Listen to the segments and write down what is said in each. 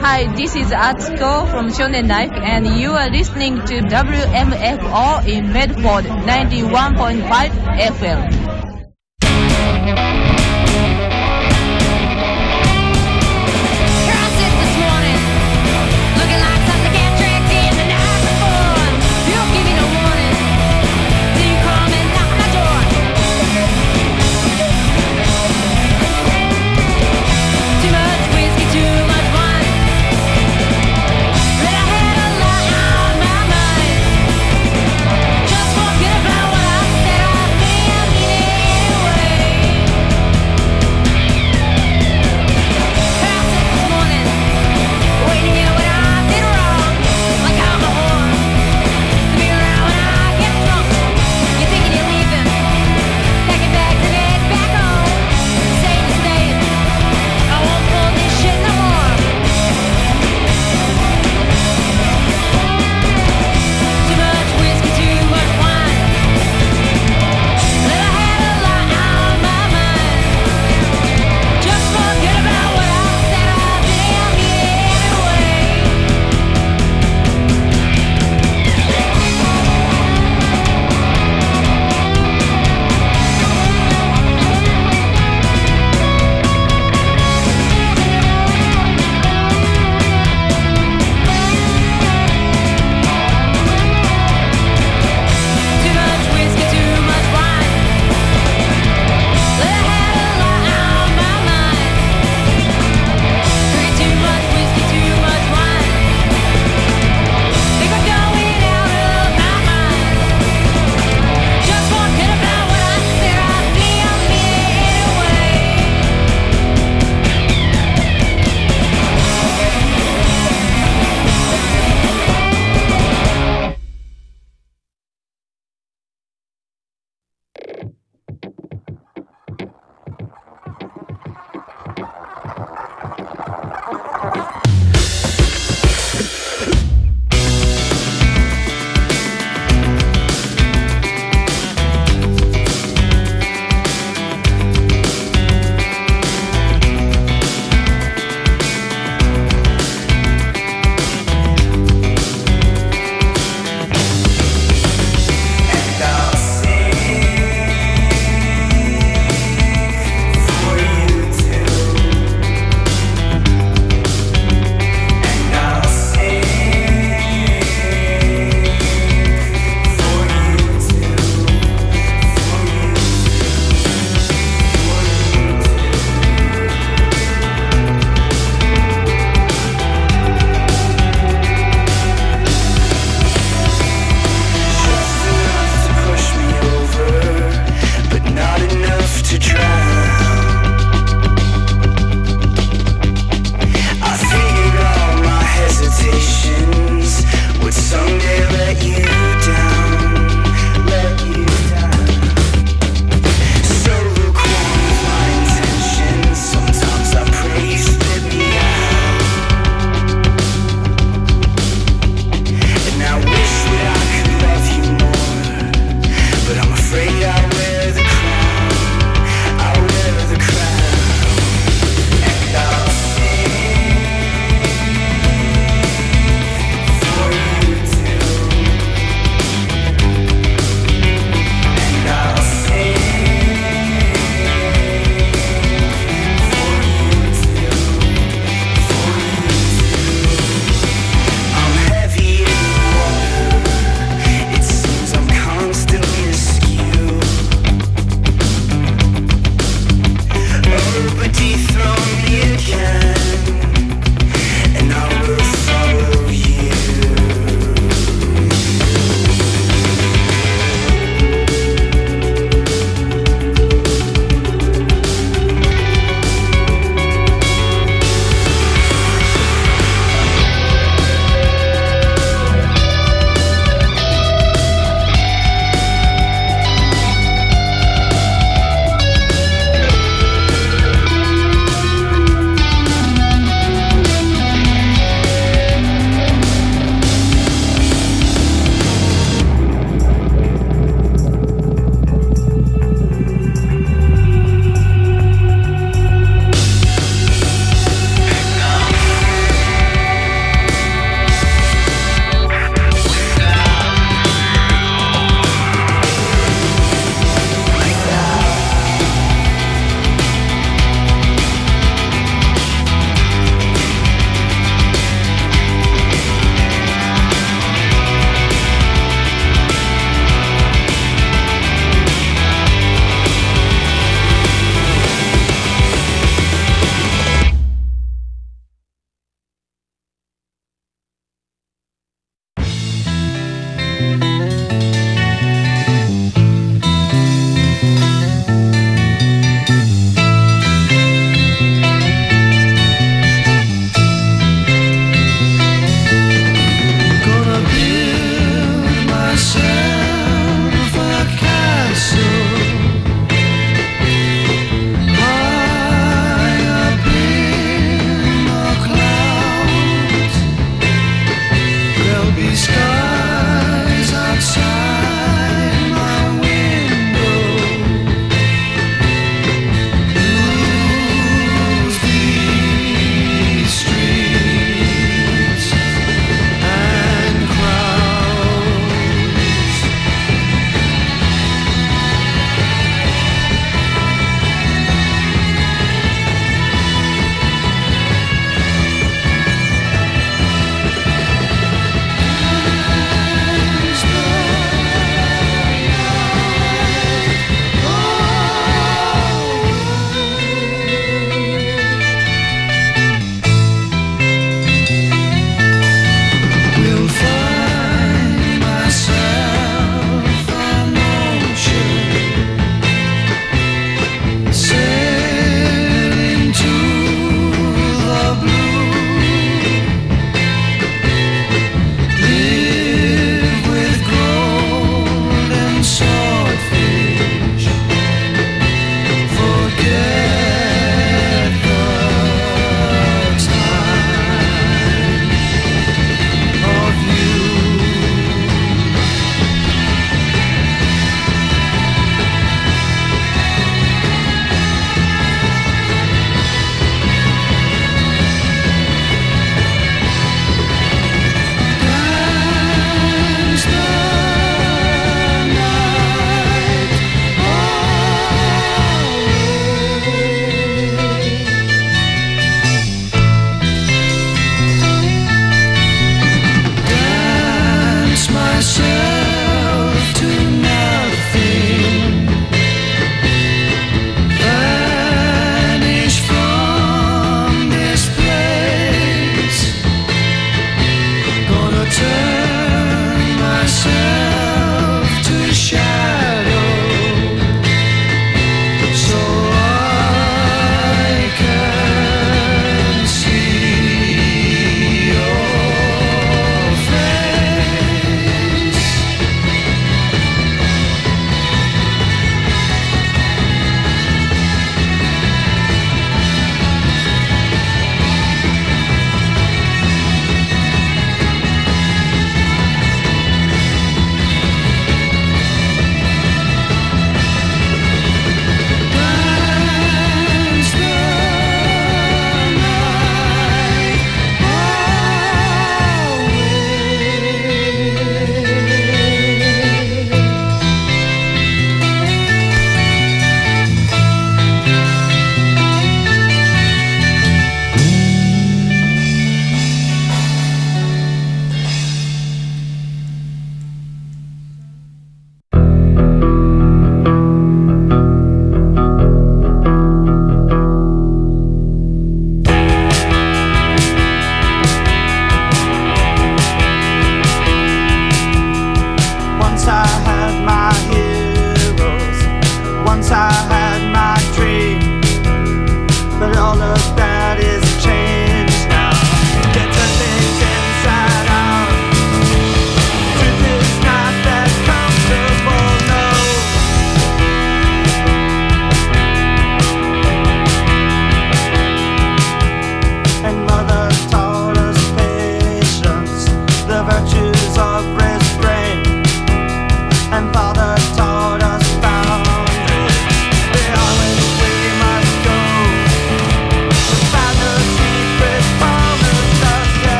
Hi, this is Atsuko from Shonen Life, and you are listening to WMFO in Medford 91.5 FM.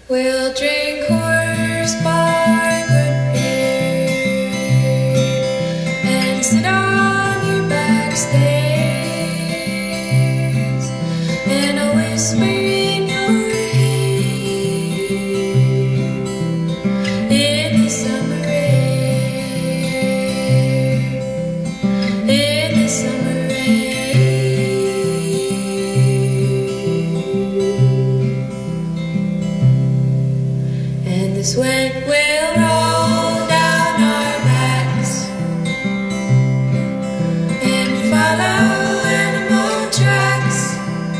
We'll drink horse-bar good beer and sit on your back stairs, and I'll whisper in your ear in the summer air, in the summer air. And the sweat will roll down our backs and follow animal tracks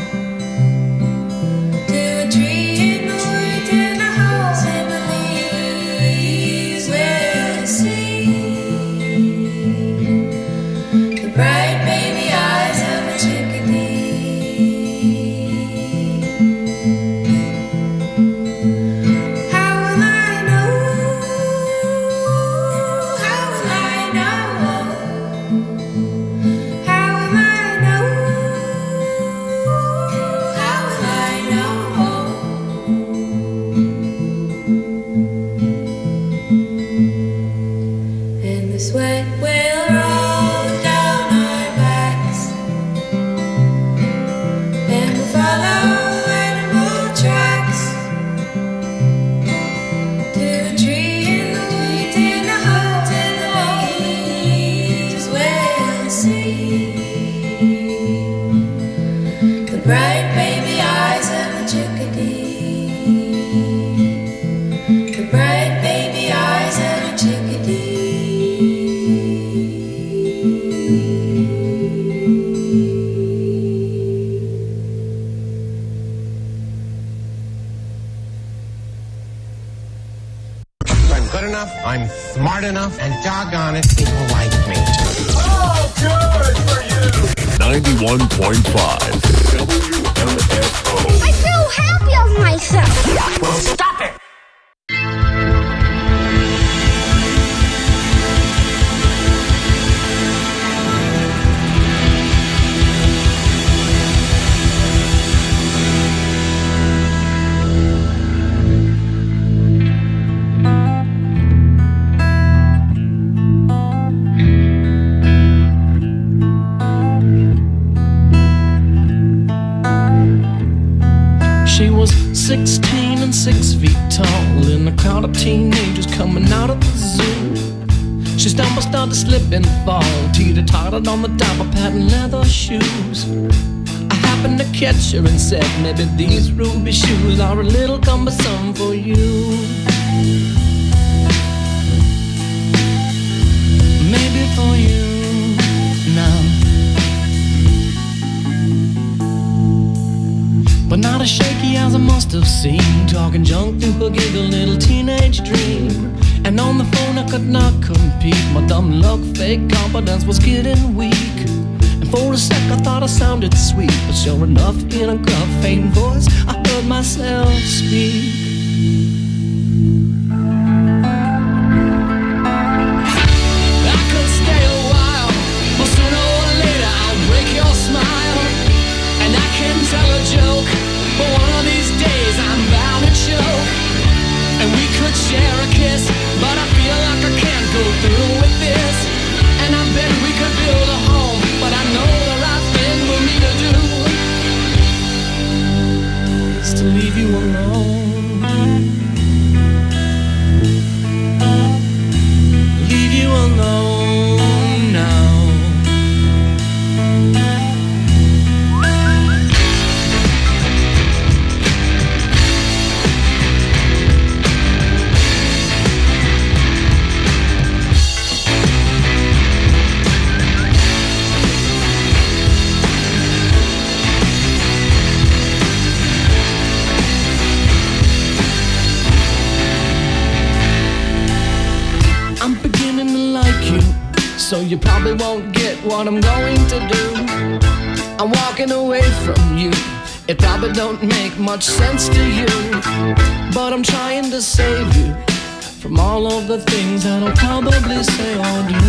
to a tree in the woods and a house in the leaves. We'll see the bright baby eyes of a chickadee. How will I know? How will I know? How will I know? How will I know? And the sweat will roll down our backs and we'll follow animal tracks to a tree in the woods and a hole in the leaves. We'll see the bright baby eyes of a chickadee, the bright baby eyes of a chickadee. I'm good enough, I'm smart enough, and doggone it, people like me. 91.5 WMFO. I feel happy of myself. Well, stop it! She was 16 and 6 feet tall in a crowd of teenagers coming out of the zoo. She stumbled, started to slip and fall, teeter-tottered on the top of patent leather shoes. I happened to catch her and said, maybe these ruby shoes are a little cumbersome for you. Maybe for you now. But not as shaky as I must have seemed, talking junk through her giggle little teenage dream. And on the phone I could not compete, my dumb luck, fake confidence was getting weak. And for a sec I thought I sounded sweet, but sure enough in a gruff, faint voice I heard myself speak. I could stay a while, but sooner or later I'll break your smile. And I can tell a joke, but one of these days I'm bound to choke. And we could share a kiss, but I feel like I can't go through with this. And I bet we could build a home, but I know the right thing for me to do is to leave you alone. Leave you alone now. So you probably won't get what I'm going to do. I'm walking away from you. It probably don't make much sense to you, but I'm trying to save you from all of the things that I'll probably say or do.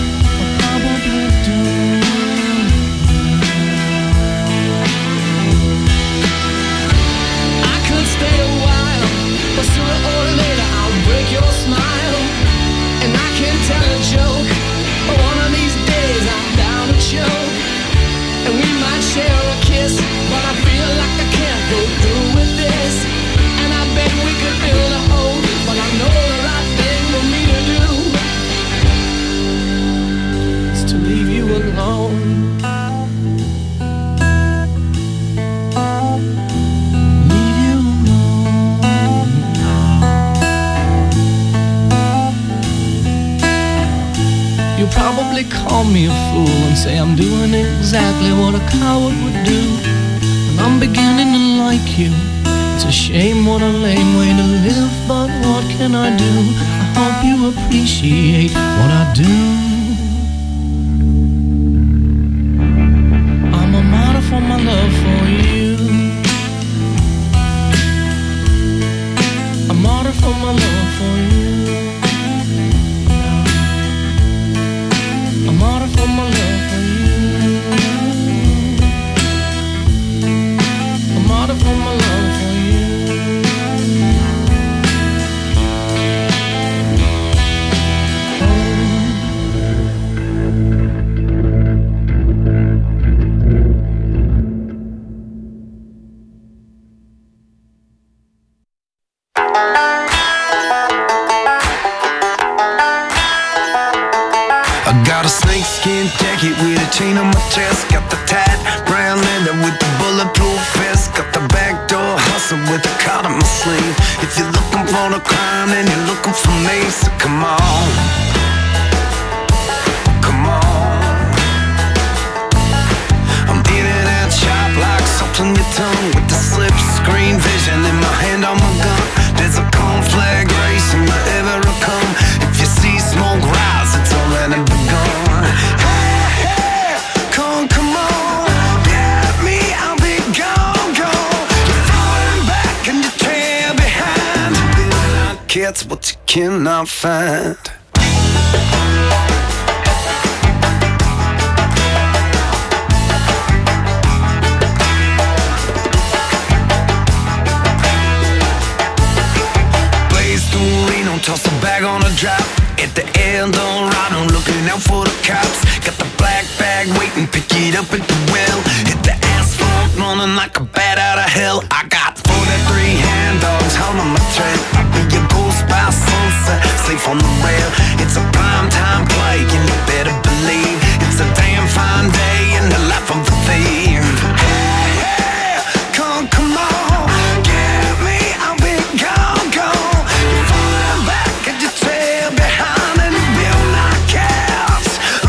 I'll probably do. you probably call me a fool and say I'm doing exactly what a coward would do. And I'm beginning to like you. It's a shame, what a lame way to live, but what can I do? I hope you appreciate what I do. I'm a martyr for my love for you. A martyr for my love for you. A martyr for my love for you. A martyr for my love for you. With a chain on my chest, got the tight brown leather with the bulletproof vest, got the backdoor hustle with the card on my sleeve. If you're looking for the crime, then you're looking for me. So come on, come on. I'm in and out sharp like salt on your tongue, with the slip screen vision in my hand on my gun. There's a conflagration wherever I come. If you see smoke rise, it's already begun. It's what you cannot find. Blaze through Reno, toss a bag on a drop at the Eldorado, looking out for the cops. Got the black bag waiting, pick it up at the well. Hit the asphalt, running like a bat out of hell. I got 43 hand dogs holding my trail. I'll be your ghost by sunset, safe on the rail. It's a prime time play, and you better believe it's a damn fine day in the life of the thief. Hey, hey, come on, get me, I'll be gone, gone. You're falling back and you trail behind, and you will not catch.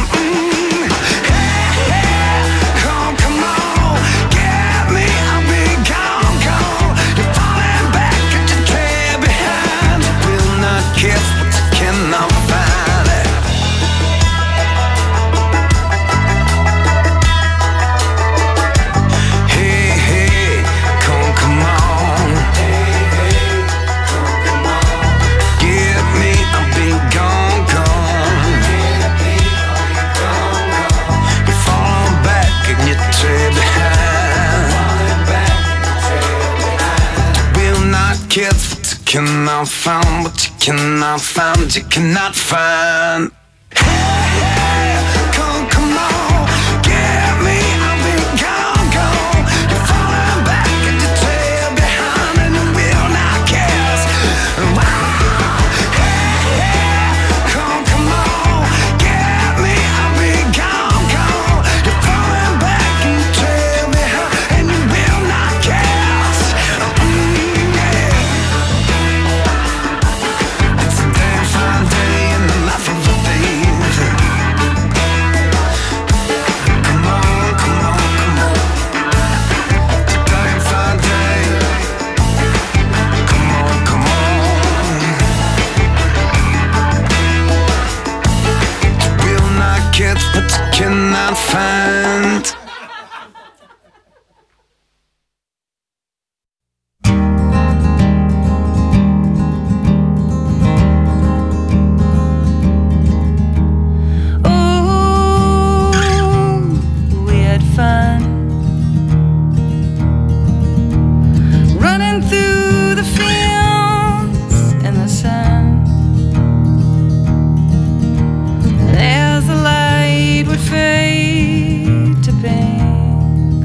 Hey, hey, come on, get me, I'll be gone, gone. You're falling back and you trail behind, you will not catch what you cannot find. Hey, hey, come on. Get me, I'll be gone, gone. You fall back and you trail behind. You will not catch what you cannot find, what you cannot find, you cannot find. Hey, hey, come on, get me, I'll be gone, gone. You're falling back and you trail behind, and you will not catch. Hey, hey, come on, get me, I'll be gone, gone. You're falling back and you trail behind, and you will not catch. Yeah. It's a damn fine day in the life of a thief. Come on, come on, come on. It's a damn fine day. Come on, come on. You will not catch what you cannot find. Oh, we had fun running through the fields in the sun. As the light would fade to pink,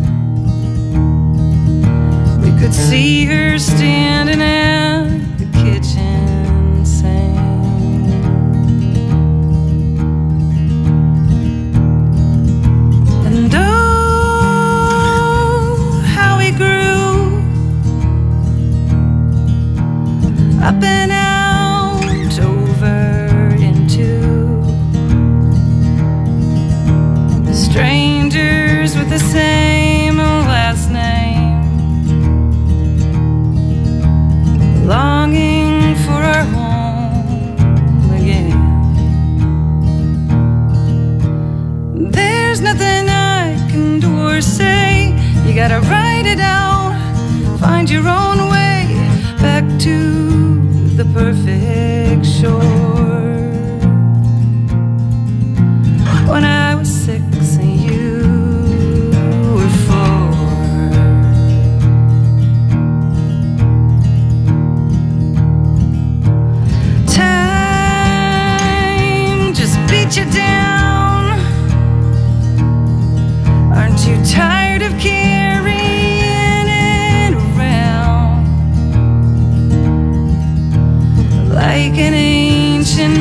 we could see her standing at the kitchen sink. And oh, how we grew up and out over into sisters with the same last name, longing for our home again. There's nothing I can do or say. You gotta write it out, find your own way back to the perfect shore. When I was 6 and you were 4, time just beat you down. Aren't you tired of carrying it around like an ancient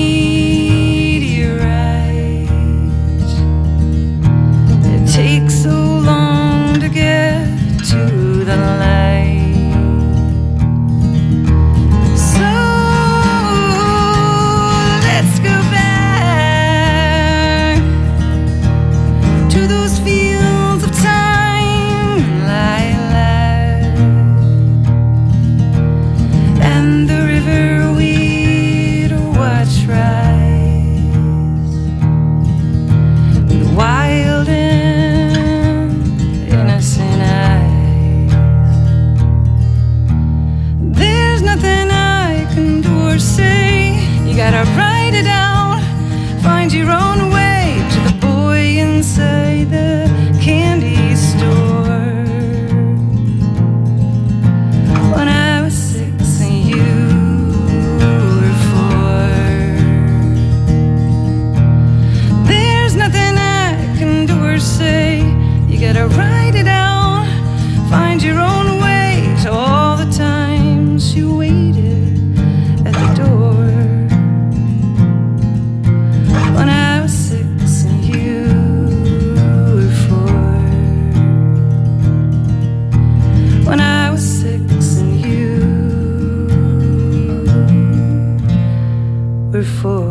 meteorite? It takes so long to get to the light. So let's go back to those fields of time, lilac, and the river we'd watch rise, with wild and innocent eyes. There's nothing I can do or say. You gotta write it out, find your own way to the boy inside the candy store. When I was 6 and you were 4, there's nothing I can do or say. You gotta write it out, find your own way to all the times you waited at the door. When I was 6 and you were 4. When I was 6 and you were 4.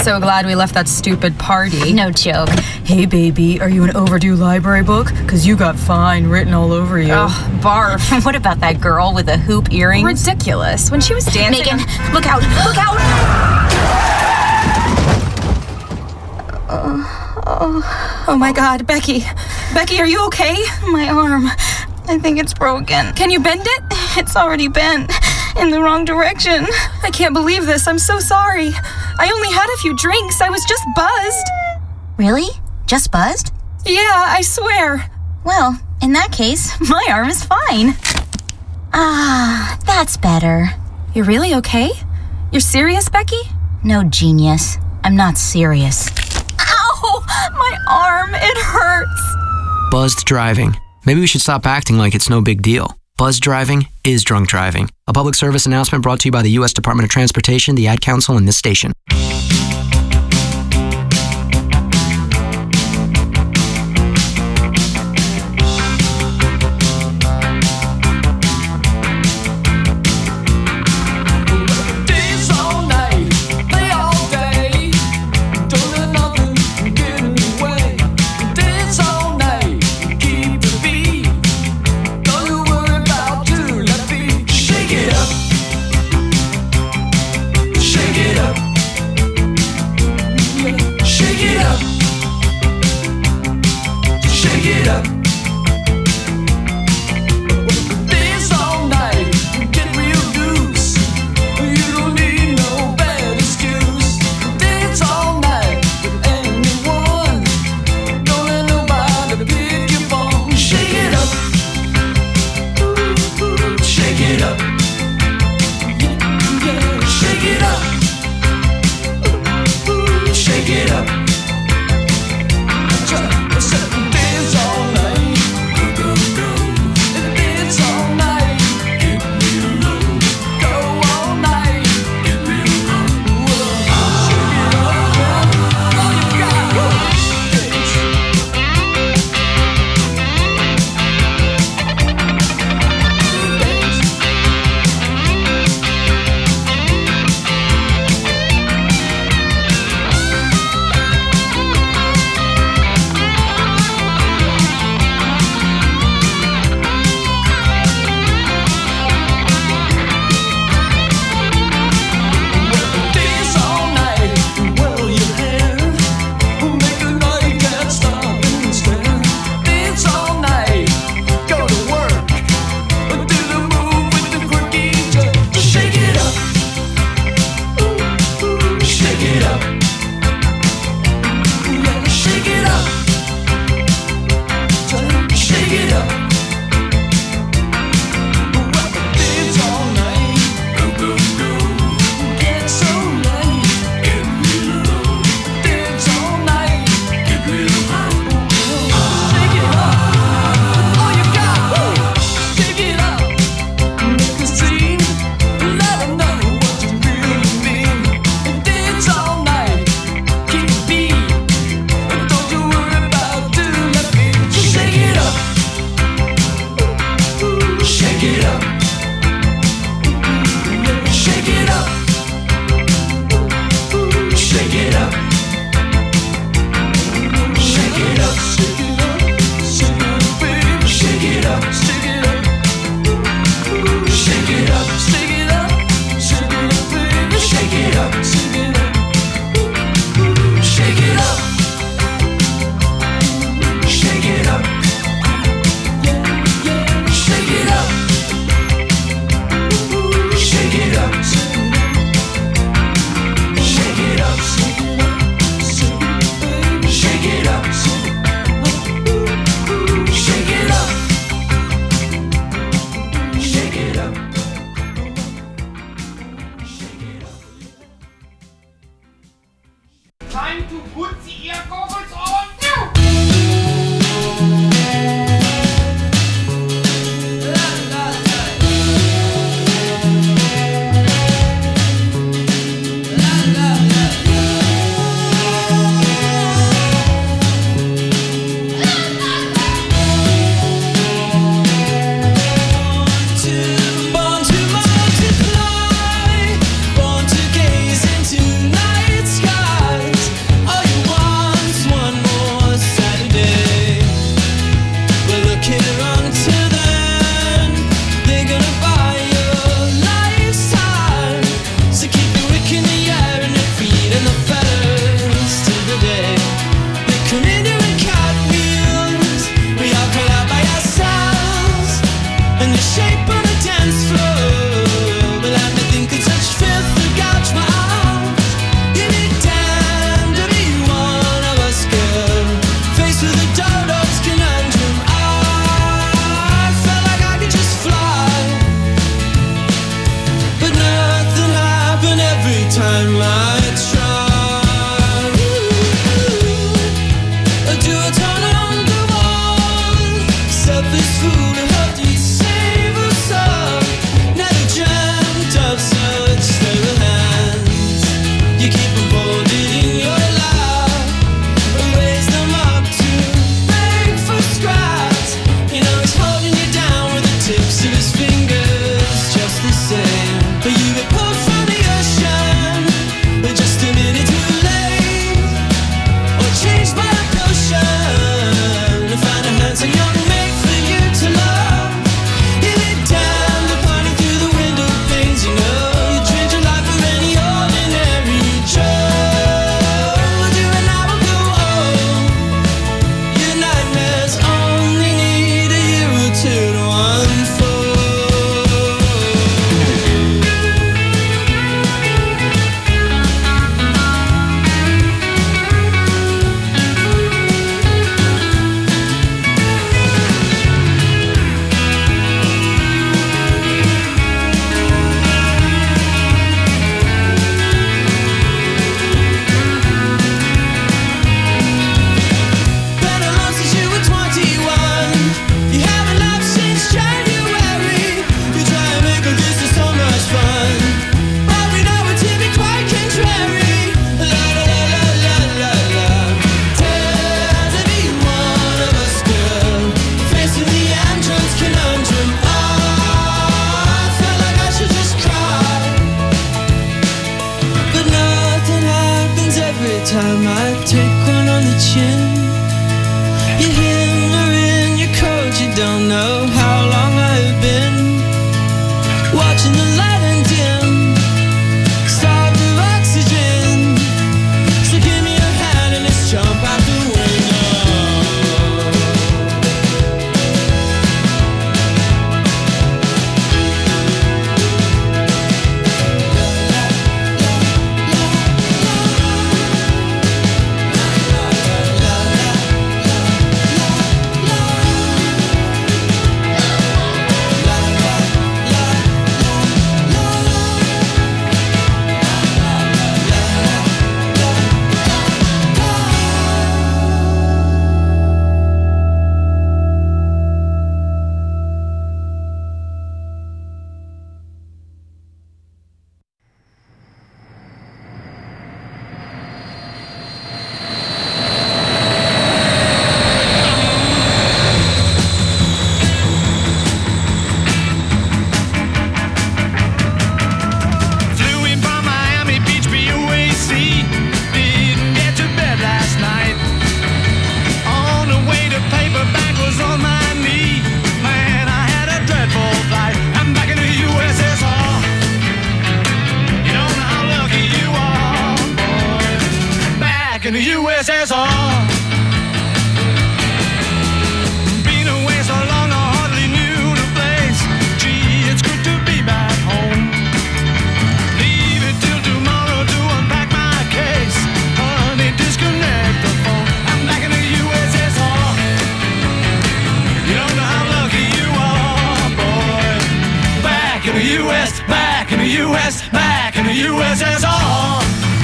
so glad we left that stupid party. No joke. Hey, baby, are you an overdue library book? Because you got fine written all over you. Oh, barf. What about that girl with the hoop earrings? Ridiculous. When she was dancing... Megan, look out! Look out! Oh my God, Becky. Becky, are you okay? My arm. I think it's broken. Can you bend it? It's already bent in the wrong direction. I can't believe this. I'm so sorry. I only had a few drinks. I was just buzzed. Really? Just buzzed? Yeah, I swear. Well, in that case, my arm is fine. Ah, that's better. You're really okay? You're serious, Becky? No, genius. I'm not serious. Ow! My arm, it hurts. Buzzed driving. Maybe we should stop acting like it's no big deal. Buzzed driving is drunk driving. A public service announcement brought to you by the U.S. Department of Transportation, the Ad Council, and this station. Shake it up. U.S., back in the USSR.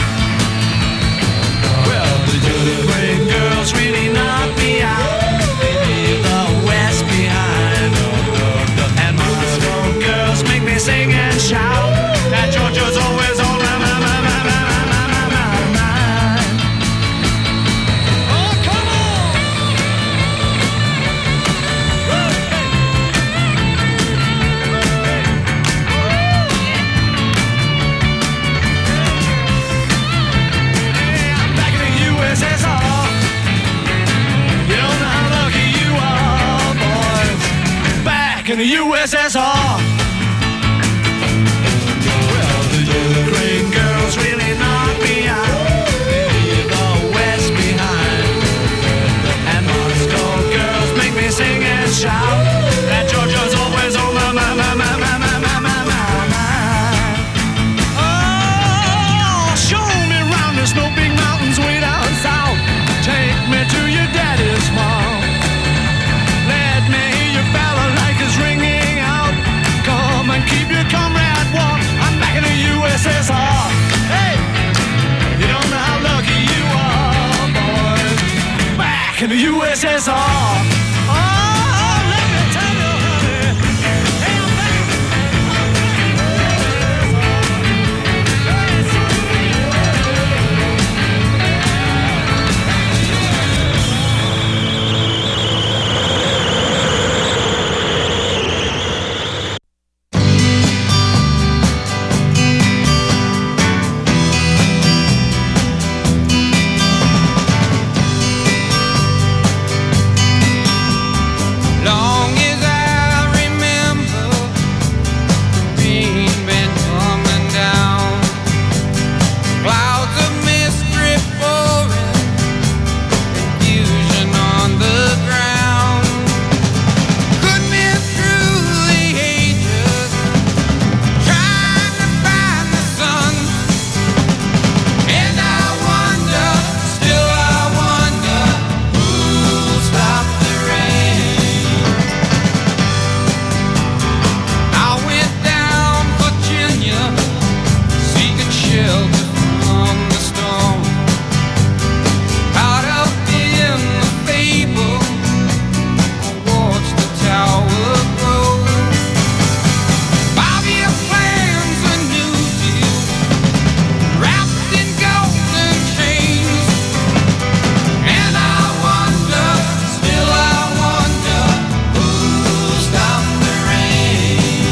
Well, the great girls really knocked me out. Leave the West behind. And Moscow girls make me sing and shout. That Georgia's always on my mind. Oh, come on! Hey, I'm back in the USSR. You don't know how lucky you are, boys. Back in the USSR. Great girls really knock me out. Leave the West behind. And Moscow girls make me sing and shout. That Georgia's always on my mind. Oh, show me around. There's no big mountains way down south. Take me to your daddy's farm. Let me hear your balalaikas ringing out. Come and keep your comrade warm. I'm back in the USSR. Hey, you don't know how lucky you are, boys. Back in the USSR. Oh, let me tell you, honey. Hey, I'm back. Long as I remember, the rain been coming down. Clouds of mist drip pouring, confusion on the ground. Could be through the ages, trying to find the sun. And I wonder, still I wonder, who'll stop the rain? I went down Virginia, seeking shelter from the storm. Caught up in the fable, I watched the tower grow. 5-year plans, a new deal, wrapped in golden chains. And I wonder, still I wonder, who'll stop the rain?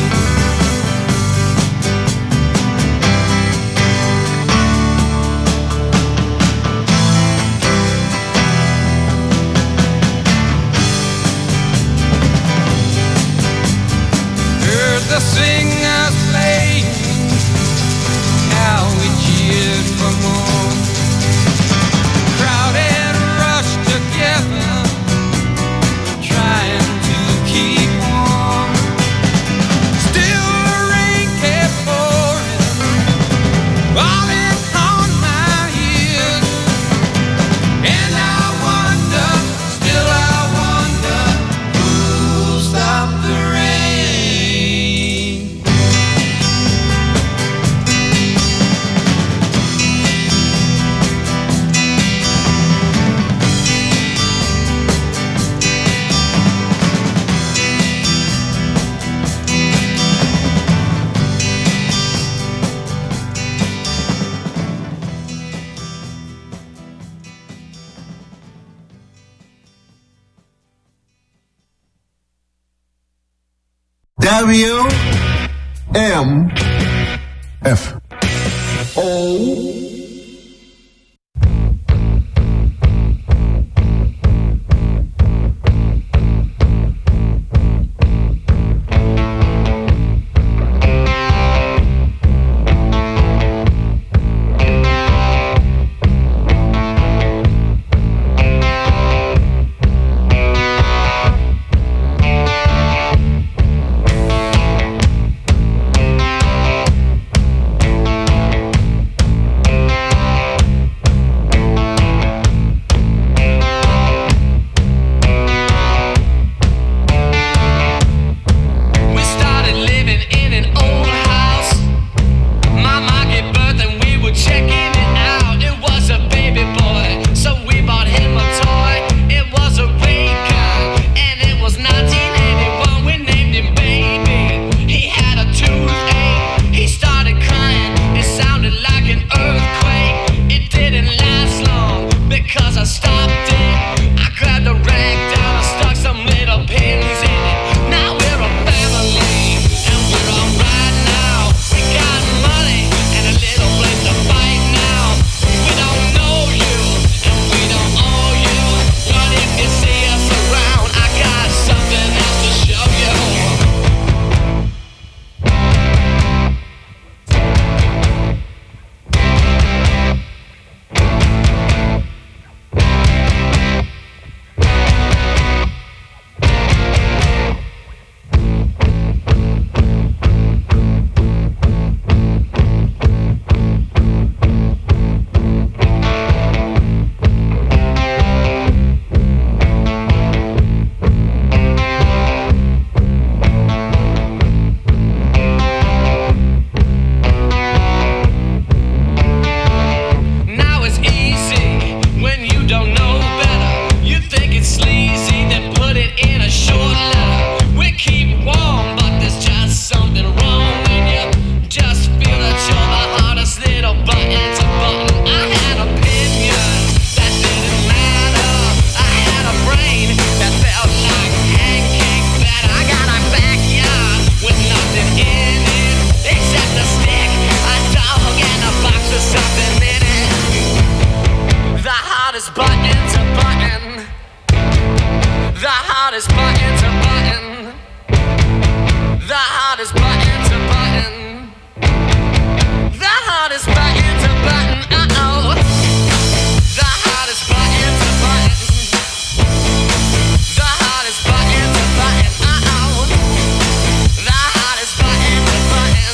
Heard the singers playing, how we cheered for more. Crowd had rushed together, trying to keep warm. Still the rain kept pouring, falling on my ears. And I wonder, still I wonder, who'll stop the rain? WMFO. The hardest button to button. The hardest button to button. Uh-oh. The hardest button to button. The hardest button to button. Uh-oh. The hardest button to button.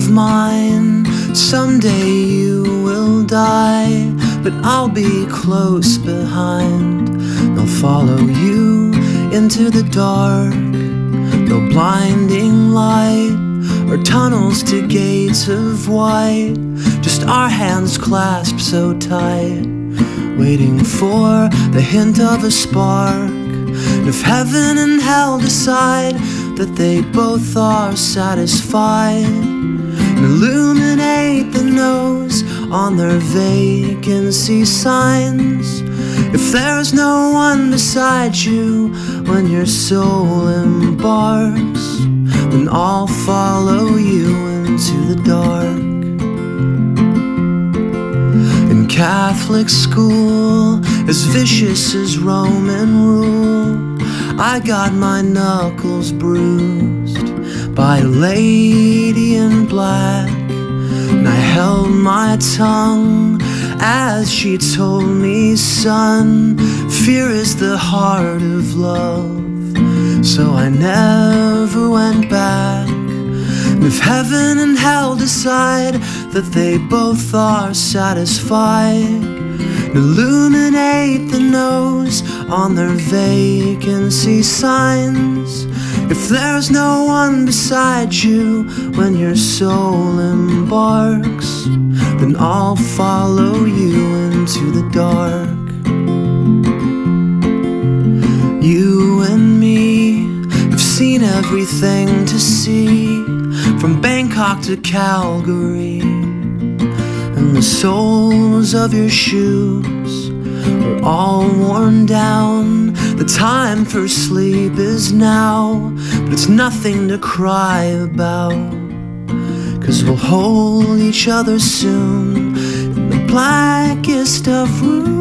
of mine. Someday you will die, but I'll be close behind. They'll follow you into the dark, no blinding light or tunnels to gates of white. Just our hands clasped so tight, waiting for the hint of a spark. And if heaven and hell decide that they both are satisfied, and illuminate the nose on their vacancy signs. If there's no one beside you when your soul embarks, then I'll follow you into the dark. In Catholic school, as vicious as Roman rule, I got my knuckles bruised by a lady in black, and I held my tongue as she told me, son, fear is the heart of love. So I never went back. And if heaven and hell decide that they both are satisfied, illuminate the nose on their vacancy signs. If there's no one beside you when your soul embarks, then I'll follow you into the dark. You and me have seen everything to see, from Bangkok to Calgary, and the soles of your shoes are all worn down. The time for sleep is now, but it's nothing to cry about, 'cause we'll hold each other soon in the blackest of rooms.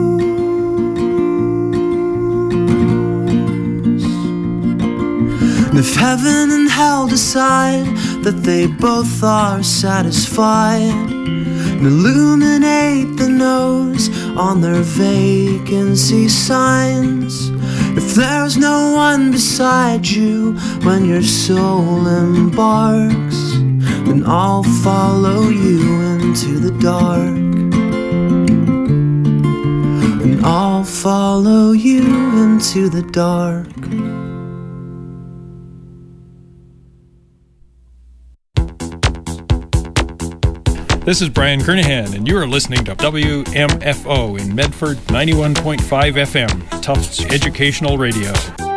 And if heaven and hell decide that they both are satisfied, and illuminate the nose on their vacancy signs. If there's no one beside you when your soul embarks, then I'll follow you into the dark. And I'll follow you into the dark. This is Brian Kernahan, and you are listening to WMFO in Medford 91.5 FM, Tufts Educational Radio.